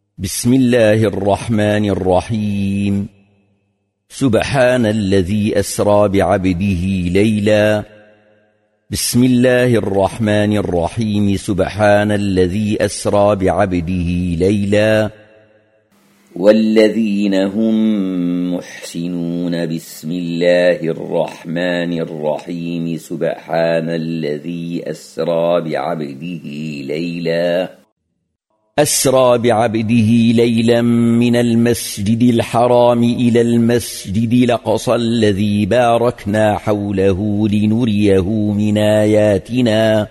بسم الله الرحمن الرحيم. سبحان الذي أسرى بعبده ليلا. بسم الله الرحمن الرحيم. سبحان الذي أسرى بعبده ليلا. والذين هم محسنون. بسم الله الرحمن الرحيم. سبحان الذي أسرى بعبده ليلا. أسرى بعبده ليلا من المسجد الحرام إلى المسجد الأقصى الذي باركنا حوله لنريه من آياتنا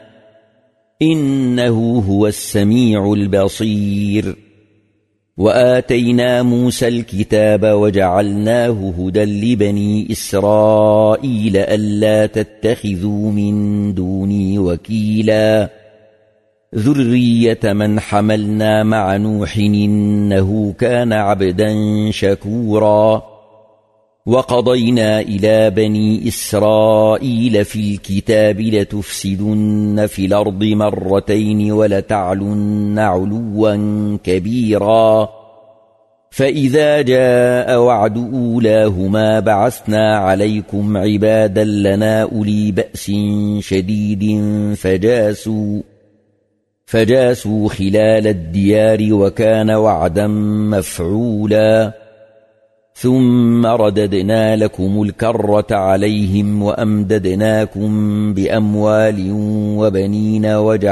إنه هو السميع البصير. وآتينا موسى الكتاب وجعلناه هدى لبني إسرائيل ألا تتخذوا من دوني وكيلا ذرية من حملنا مع نوح إنه كان عبدا شكورا. وقضينا إلى بني إسرائيل في الكتاب لتفسدن في الأرض مرتين ولتعلن علوا كبيرا. فإذا جاء وعد أولاهما بعثنا عليكم عبادا لنا أولي بأس شديد فجاسوا خلال الديار وكان وعدا مفعولا. ثم رددنا لكم الكرة عليهم وأمددناكم بأموال وبنين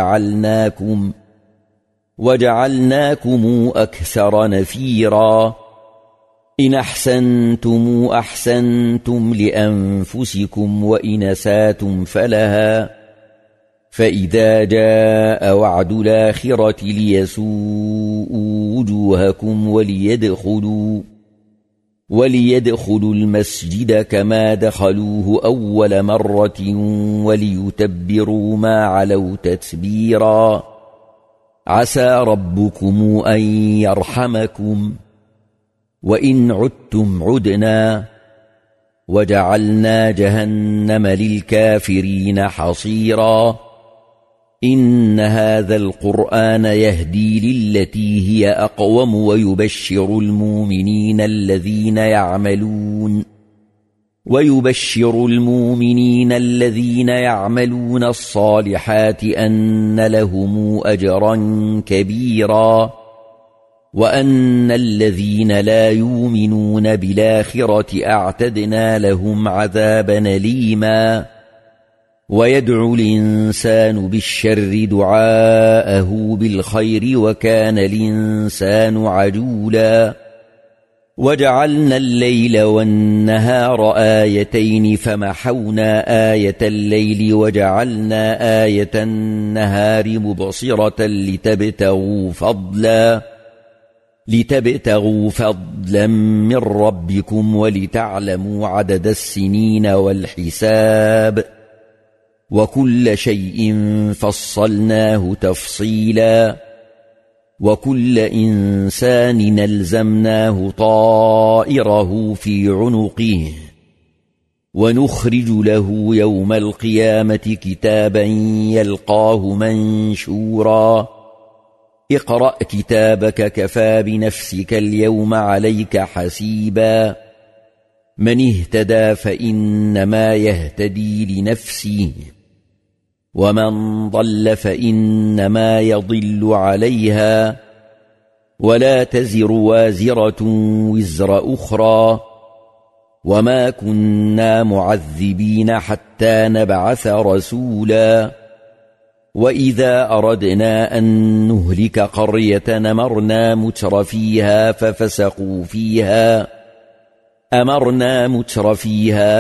وجعلناكم أكثر نفيرا. إن أحسنتم أحسنتم لأنفسكم وإن أسأتم فلها. فإذا جاء وعد الآخرة ليسوءوا وجوهكم وليدخلوا المسجد كما دخلوه أول مرة وليتبروا ما علوا تتبيرا. عسى ربكم أن يرحمكم وإن عدتم عدنا وجعلنا جهنم للكافرين حصيرا. إن هذا القرآن يهدي للتي هي أقوم ويبشر المؤمنين الذين يعملون الصالحات أن لهم أجرا كبيرا. وأن الذين لا يؤمنون بالآخرة أعتدنا لهم عذابا أليما. ويدعو الإنسان بالشر دعاءه بالخير وكان الإنسان عجولا. وجعلنا الليل والنهار آيتين فمحونا آية الليل وجعلنا آية النهار مبصرة لتبتغوا فضلا من ربكم ولتعلموا عدد السنين والحساب وكل شيء فصلناه تفصيلا. وكل إنسان نلزمناه طائره في عنقه ونخرج له يوم القيامة كتابا يلقاه منشورا. اقرأ كتابك كفى بنفسك اليوم عليك حسيبا. من اهتدى فإنما يهتدي لنفسه ومن ضل فإنما يضل عليها ولا تزر وازرة وزر أخرى. وما كنا معذبين حتى نبعث رسولا. وإذا أردنا أن نهلك قرية أمرنا متر فيها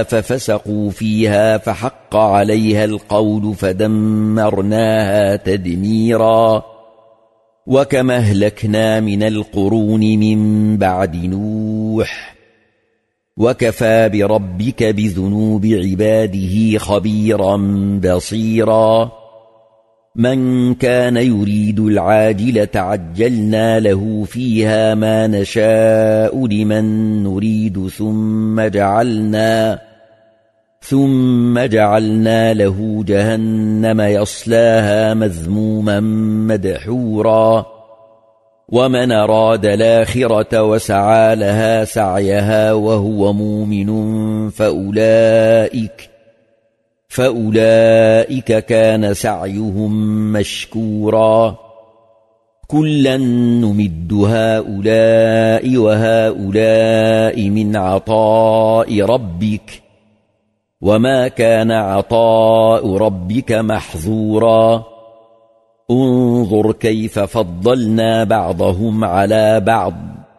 فحق عليها القول فدمرناها تدميرا. وكما أهلكنا من القرون من بعد نوح وكفى بربك بذنوب عباده خبيرا بصيرا. من كان يريد العاجلة عجلنا له فيها ما نشاء لمن نريد ثم جعلنا له جهنم يصلاها مذموما مدحورا. ومن أراد الآخرة وسعى لها سعيها وهو مؤمن فأولئك كان سعيهم مشكورا كلا نمد هؤلاء وهؤلاء من عطاء ربك وما كان عطاء ربك محظورا انظر كيف فضلنا بعضهم على بعض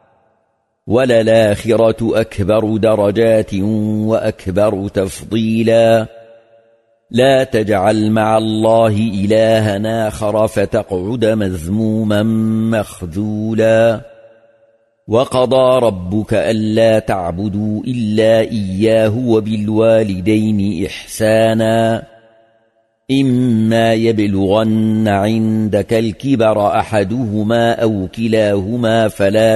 وللآخرة أكبر درجات وأكبر تفضيلا لا تجعل مع الله إلها آخر فتقعد مذموما مخذولا وقضى ربك ألا تعبدوا إلا إياه وبالوالدين إحسانا إما يبلغن عندك الكبر أحدهما أو كلاهما فلا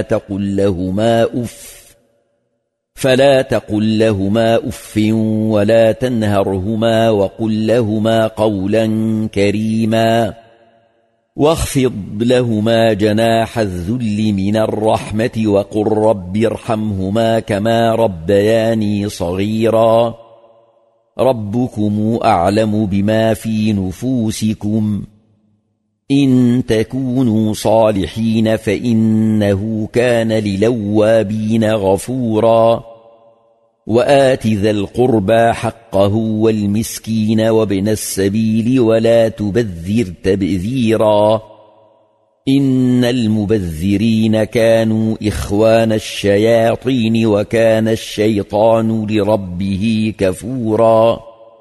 تقل لهما أف ولا تنهرهما وقل لهما قولا كريما واخفض لهما جناح الذل من الرحمة وقل رب ارحمهما كما ربياني صغيرا ربكم أعلم بما في نفوسكم إن تكونوا صالحين فإنه كان للوابين غفورا وآت ذا القربى حقه والمسكين وابن السبيل ولا تبذر تبذيرا إن المبذرين كانوا إخوان الشياطين وكان الشيطان لربه كفورا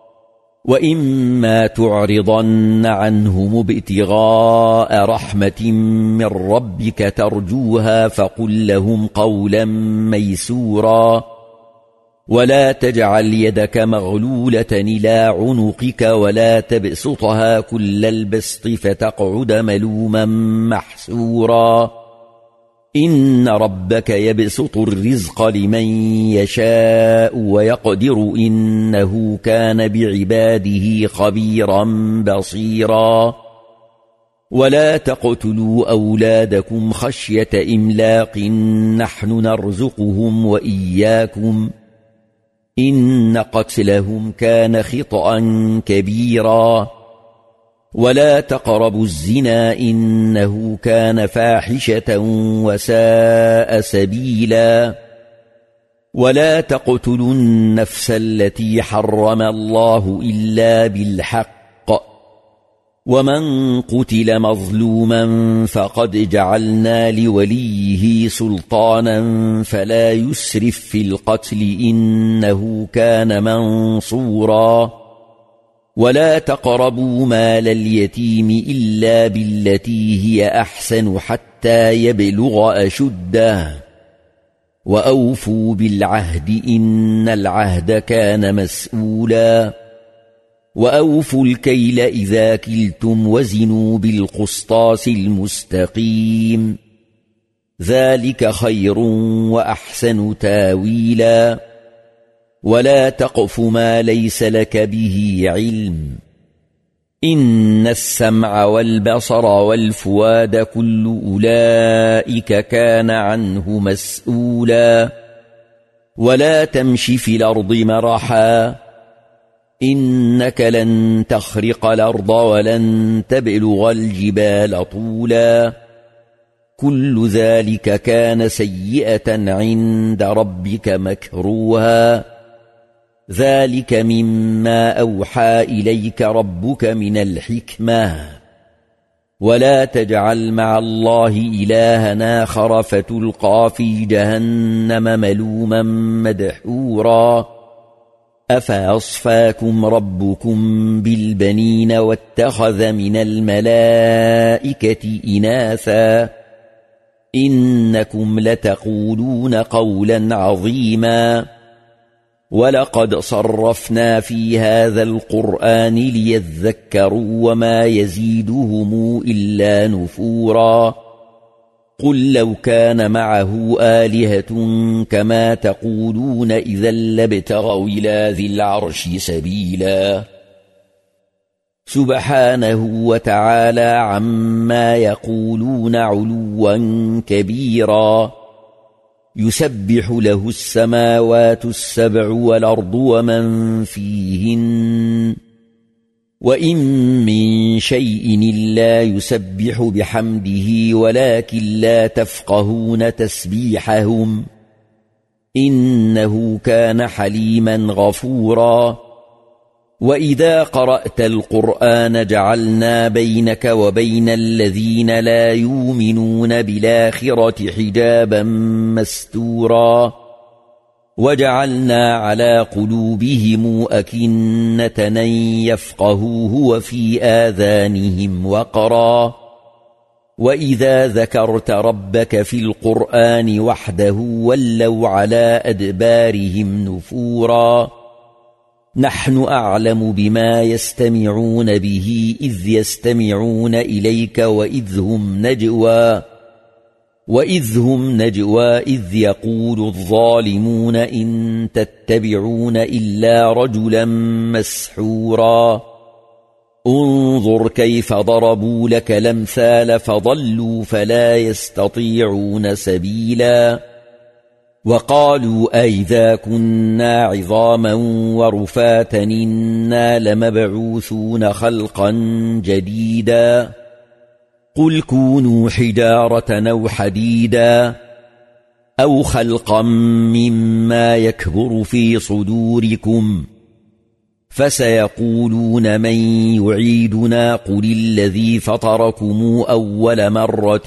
وإما تعرضن عنهم ابتغاء رحمة من ربك ترجوها فقل لهم قولا ميسورا ولا تجعل يدك مغلولة إلى عنقك ولا تبسطها كل البسط فتقعد ملوما محسورا إن ربك يبسط الرزق لمن يشاء ويقدر إنه كان بعباده خبيرا بصيرا ولا تقتلوا أولادكم خشية إملاق نحن نرزقهم وإياكم إن قتلهم كان خطأ كبيرا ولا تقربوا الزنا إنه كان فاحشة وساء سبيلا ولا تقتلوا النفس التي حرم الله إلا بالحق ومن قتل مظلوما فقد جعلنا لوليه سلطانا فلا يسرف في القتل إنه كان منصورا ولا تقربوا مال اليتيم إلا بالتي هي أحسن حتى يبلغ أشده وأوفوا بالعهد إن العهد كان مسؤولا وأوفوا الكيل إذا كلتم وزنوا بالقسطاس المستقيم ذلك خير وأحسن تاويلا ولا تقف ما ليس لك به علم إن السمع والبصر والفؤاد كل أولئك كان عنه مسؤولا ولا تمش في الأرض مرحا إنك لن تخرق الأرض ولن تبلغ الجبال طولا كل ذلك كان سيئة عند ربك مكروها ذلك مما أوحى إليك ربك من الحكمة ولا تجعل مع الله إلها آخر فتلقى في جهنم ملوما مدحورا أفأصفاكم ربكم بالبنين واتخذ من الملائكة إناثا إنكم لتقولون قولا عظيما ولقد صرفنا في هذا القرآن ليذكروا وما يزيدهم إلا نفورا قل لو كان معه آلهة كما تقولون إذا لابتغوا إلى ذي العرش سبيلا سبحانه وتعالى عما يقولون علوا كبيرا. يسبح له السماوات السبع والأرض ومن فيهن وإن من شيء إلا يسبح بحمده ولكن لا تفقهون تسبيحهم إنه كان حليما غفورا. وإذا قرأت القرآن جعلنا بينك وبين الذين لا يؤمنون بالآخرة حجابا مستورا وجعلنا على قلوبهم أكنة أن يفقهوه وفي آذانهم وقرا وإذا ذكرت ربك في القرآن وحده ولوا على أدبارهم نفورا. نحن أعلم بما يستمعون به إذ يستمعون إليك وإذ هم نجوى إذ يقول الظالمون إن تتبعون إلا رجلا مسحورا. انظر كيف ضربوا لك الأمثال فضلوا فلا يستطيعون سبيلا. وقالوا أئذا كنا عظاما ورفاتا إنا لمبعوثون خلقا جديدا قل كونوا حجارة أو حديدا أو خلقا مما يكبر في صدوركم فسيقولون من يعيدنا قل الذي فطركم أول مرة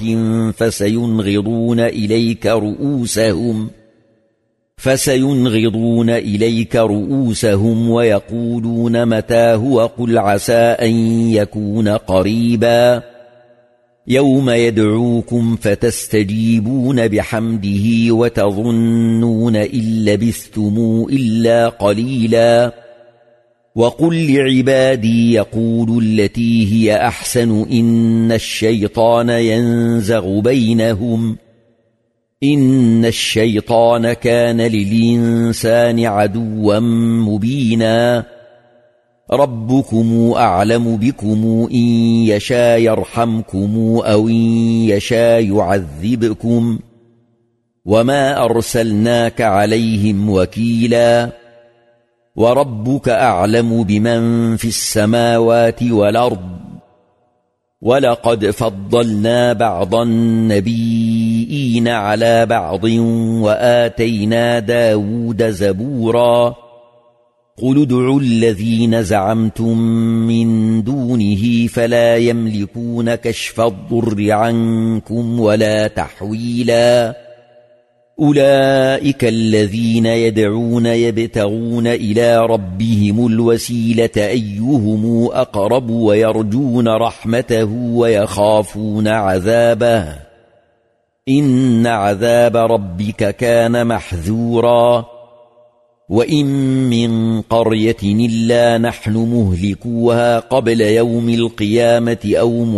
فسينغضون إليك رؤوسهم ويقولون متى هو قل عسى أن يكون قريبا. يوم يدعوكم فتستجيبون بحمده وتظنون إن لبثتم إلا قليلا. وقل لعبادي يقولوا التي هي أحسن إن الشيطان ينزغ بينهم إن الشيطان كان للإنسان عدوا مبينا. ربكم أعلم بكم إن يشاء يرحمكم أو إن يشاء يعذبكم وما أرسلناك عليهم وكيلا. وربك أعلم بمن في السماوات والأرض ولقد فضلنا بعض النبيين على بعض وآتينا داود زبورا. قل ادعوا الذين زعمتم من دونه فلا يملكون كشف الضر عنكم ولا تحويلا. أولئك الذين يدعون يبتغون إلى ربهم الوسيلة أيهم أقرب ويرجون رحمته ويخافون عذابه إن عذاب ربك كان محذورا. وإن من قرية إلا نحن مهلكوها قبل يوم القيامة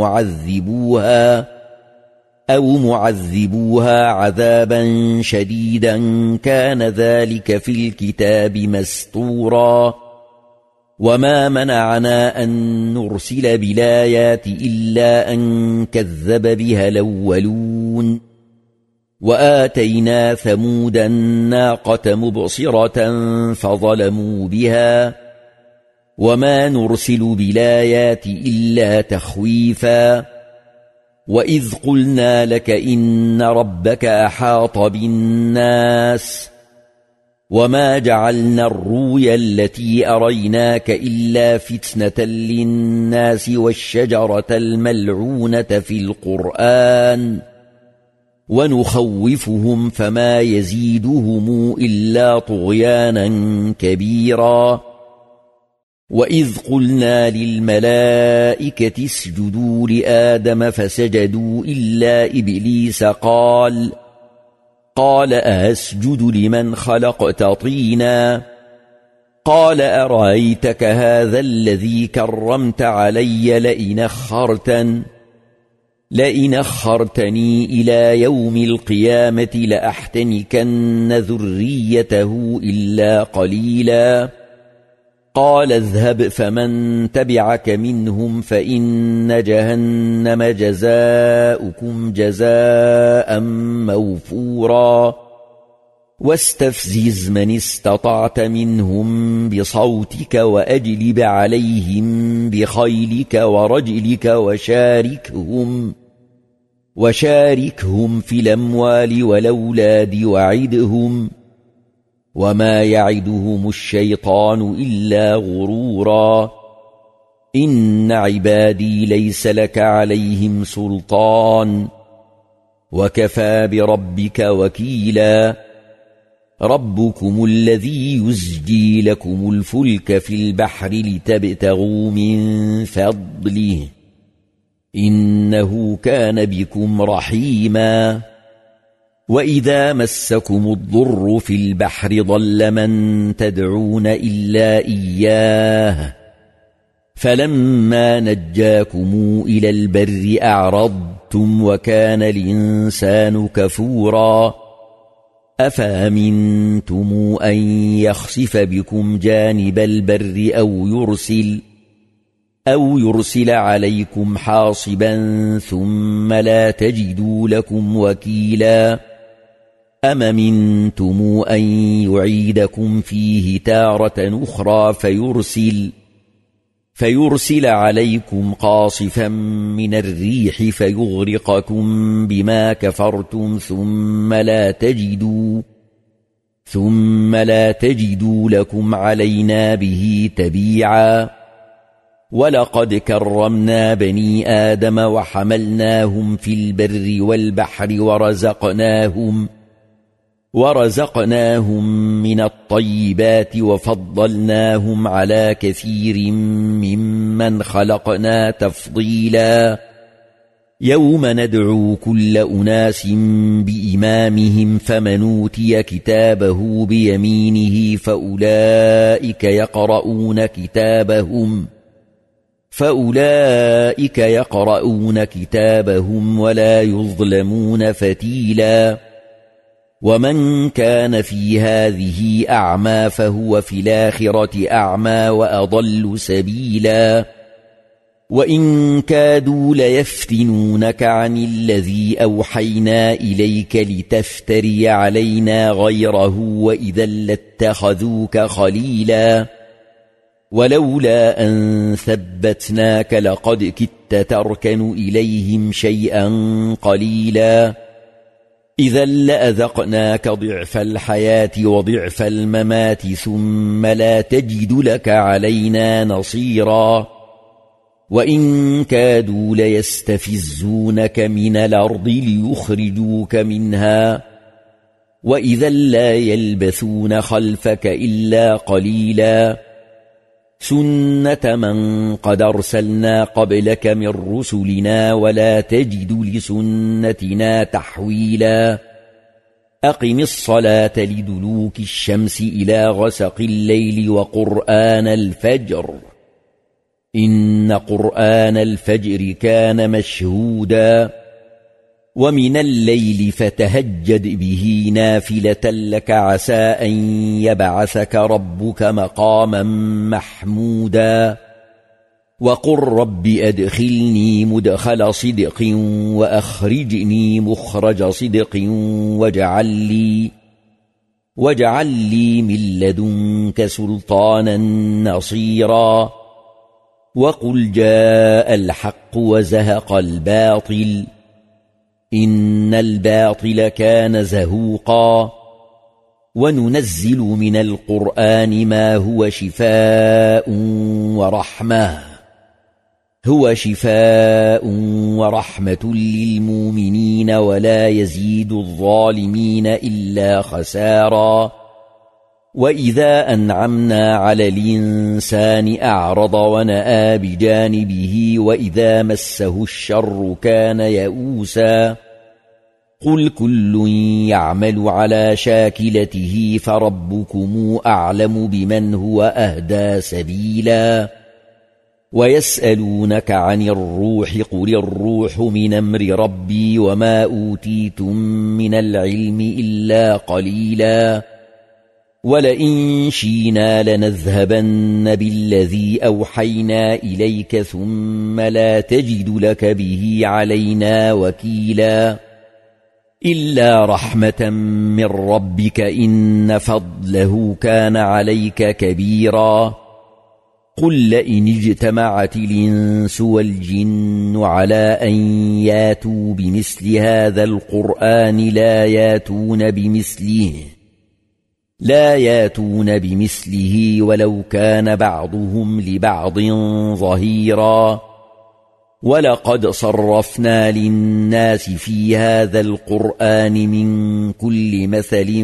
أو معذبوها عذابا شديدا كان ذلك في الكتاب مسطورا. وما منعنا أن نرسل بالآيات إلا أن كذب بها الأولون. وآتينا ثمود الناقة مبصرة فظلموا بها وما نرسل بالآيات إلا تخويفا. وإذ قلنا لك إن ربك أحاط بالناس وما جعلنا الرؤيا التي أريناك إلا فتنة للناس والشجرة الملعونة في القرآن ونخوفهم فما يزيدهم إلا طغيانا كبيرا. وإذ قلنا للملائكة اسجدوا لآدم فسجدوا إلا إبليس قال أسجد لمن خلقت طينا قال أرأيتك هذا الذي كرمت علي لئن أخرتني إلى يوم القيامة لأحتنكن ذريته إلا قليلا. قال اذهب فمن تبعك منهم فإن جهنم جزاؤكم جزاء موفورا واستفزز من استطعت منهم بصوتك وأجلب عليهم بخيلك ورجلك وشاركهم في الأموال والأولاد وعدهم وما يعدهم الشيطان إلا غرورا إن عبادي ليس لك عليهم سلطان وكفى بربك وكيلا ربكم الذي يزجي لكم الفلك في البحر لتبتغوا من فضله إنه كان بكم رحيما وإذا مسكم الضر في البحر ضل من تدعون إلا إياه فلما نجاكم إلى البر أعرضتم وكان الإنسان كفورا أفأمنتم أن يخسف بكم جانب البر أو يرسل عليكم حاصبا ثم لا تجدوا لكم وكيلا أم أمنتم أن يعيدكم فيه تارة أخرى فيرسل عليكم قاصفا من الريح فيغرقكم بما كفرتم ثم لا تجدوا لكم علينا به تبيعا ولقد كرمنا بني آدم وحملناهم في البر والبحر ورزقناهم من الطيبات وفضلناهم على كثير ممن خلقنا تفضيلا يوم ندعو كل أناس بإمامهم فمن أوتي كتابه بيمينه فأولئك يقرؤون كتابهم ولا يظلمون فتيلا ومن كان في هذه أعمى فهو في الآخرة أعمى وأضل سبيلا وإن كادوا ليفتنونك عن الذي أوحينا إليك لتفتري علينا غيره وإذا لاتخذوك خليلا ولولا أن ثبتناك لقد كدت تركن إليهم شيئا قليلا إذا لأذقناك ضعف الحياة وضعف الممات ثم لا تجد لك علينا نصيرا وإن كادوا ليستفزونك من الأرض ليخرجوك منها وإذا لا يلبثون خلفك إلا قليلا سنة من قد أرسلنا قبلك من رسلنا ولا تجد لسنتنا تحويلا أقم الصلاة لدلوك الشمس إلى غسق الليل وقرآن الفجر إن قرآن الفجر كان مشهودا ومن الليل فتهجد به نافلة لك عسى أن يبعثك ربك مقاما محمودا وقل رب أدخلني مدخل صدق وأخرجني مخرج صدق واجعل لي من لدنك سلطانا نصيرا وقل جاء الحق وزهق الباطل إن الباطل كان زهوقا وننزل من القرآن ما هو شفاء ورحمة للمؤمنين ولا يزيد الظالمين إلا خسارا وإذا أنعمنا على الإنسان أعرض ونأى بجانبه وإذا مسه الشر كان يئوسا قل كل يعمل على شاكلته فربكم أعلم بمن هو أهدى سبيلا ويسألونك عن الروح قل الروح من أمر ربي وما أوتيتم من العلم إلا قليلا ولئن شئنا لنذهبن بالذي أوحينا إليك ثم لا تجد لك به علينا وكيلا إلا رحمة من ربك إن فضله كان عليك كبيرا قل لئن اجتمعت الإنس والجن على أن ياتوا بمثل هذا القرآن لا ياتون بمثله ولو كان بعضهم لبعض ظهيرا ولقد صرفنا للناس في هذا القرآن من كل مثل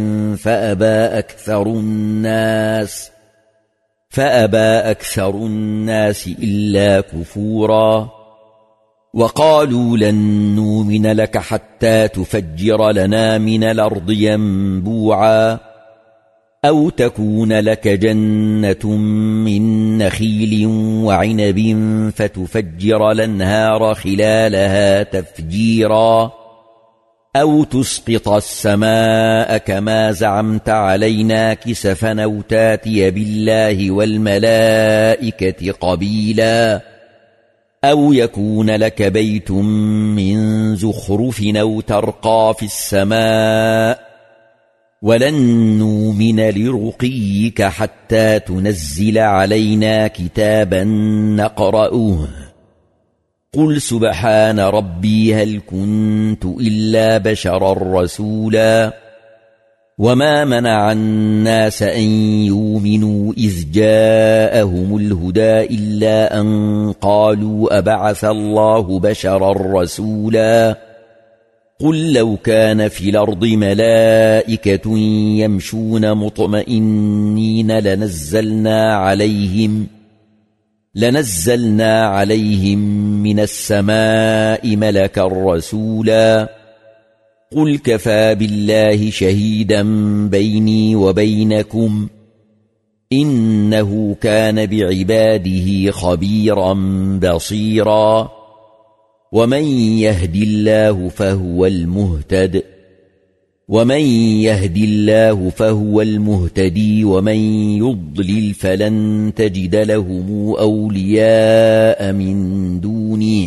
فأبى أكثر الناس إلا كفورا وقالوا لن نؤمن لك حتى تفجر لنا من الأرض ينبوعا أو تكون لك جنة من نخيل وعنب فتفجر الأنهار خلالها تفجيرا أو تسقط السماء كما زعمت علينا كسفا أو تاتي بالله والملائكة قبيلا أو يكون لك بيت من زخرف أو ترقى في السماء ولن نؤمن لرقيك حتى تنزل علينا كتابا نقرأه قل سبحان ربي هل كنت إلا بشرا رسولا وما منع الناس أن يؤمنوا إذ جاءهم الهدى إلا أن قالوا أبعث الله بشرا رسولا قل لو كان في الأرض ملائكة يمشون مطمئنين لنزلنا عليهم من السماء ملكا رسولا قل كفى بالله شهيدا بيني وبينكم إنه كان بعباده خبيرا بصيرا ومن يهد الله فهو المهتدي ومن يضلل فلن تجد لهم أولياء من دونه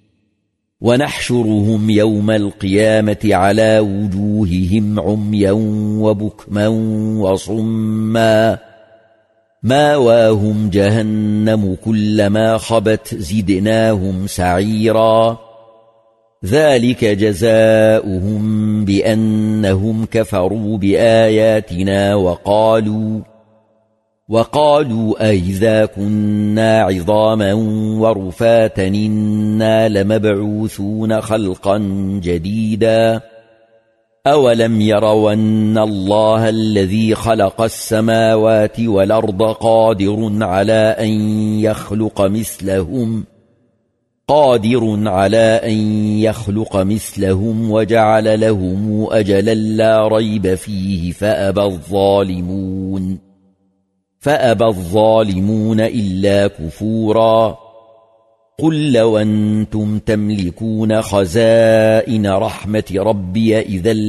ونحشرهم يوم القيامة على وجوههم عميا وبكما وصما ماواهم جهنم كلما خبت زدناهم سعيرا ذلك جزاؤهم بأنهم كفروا بآياتنا وقالوا أئذا كنا عظاما ورفاتا إنا لمبعوثون خلقا جديدا أولم يروا أن الله الذي خلق السماوات والأرض قادر على أن يخلق مثلهم وجعل لهم أجلا لا ريب فيه فأبى الظالمون إلا كفورا قل لو أنتم تملكون خزائن رحمة ربي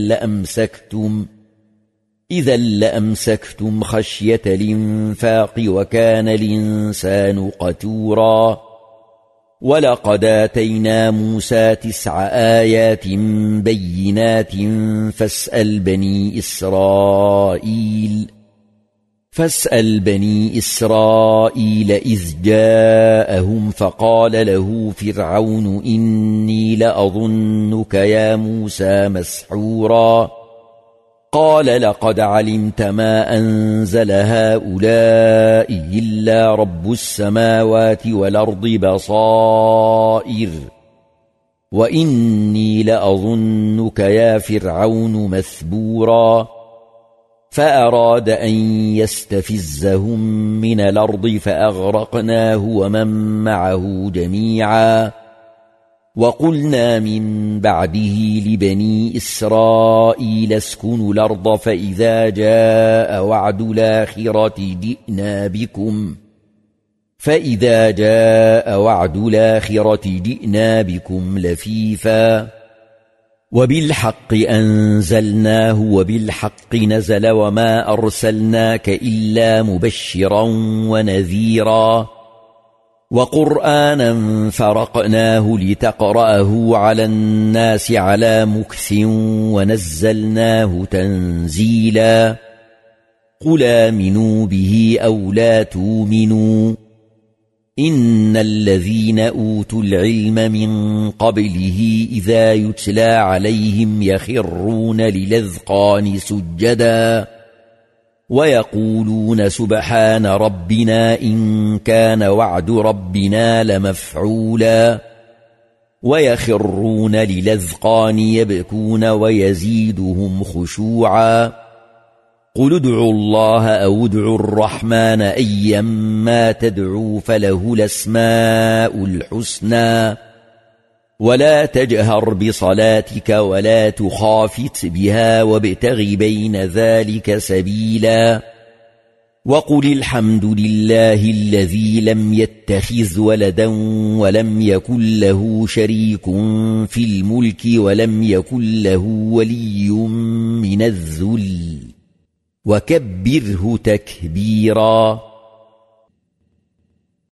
إذا لأمسكتم خشية الإنفاق وكان الإنسان قتورا ولقد آتينا موسى 9 آيات بينات فاسأل بني إسرائيل إذ جاءهم فقال له فرعون إني لأظنك يا موسى مسحورا قال لقد علمت ما أنزل هؤلاء إلا رب السماوات والأرض بصائر وإني لأظنك يا فرعون مثبورا فأراد أن يستفزهم من الأرض فأغرقناه ومن معه جميعا وقلنا من بعده لبني إسرائيل اسكنوا الأرض فإذا جاء وعد الآخرة جئنا بكم لفيفا وبالحق أنزلناه وبالحق نزل وما أرسلناك إلا مبشرا ونذيرا وقرآنا فرقناه لتقرأه على الناس على مكث ونزلناه تنزيلا قل آمنوا به أو لا تؤمنوا إن الذين أوتوا العلم من قبله إذا يتلى عليهم يخرون للأذقان سجدا ويقولون سبحان ربنا إن كان وعد ربنا لمفعولا ويخرون للأذقان يبكون ويزيدهم خشوعا قل ادعوا الله أو ادعوا الرحمن أيما تدعوا فله الأسماء الحسنى ولا تجهر بصلاتك ولا تخافت بها وابتغ بين ذلك سبيلا وقل الحمد لله الذي لم يتخذ ولدا ولم يكن له شريك في الملك ولم يكن له ولي من الذل وكبره تكبيرا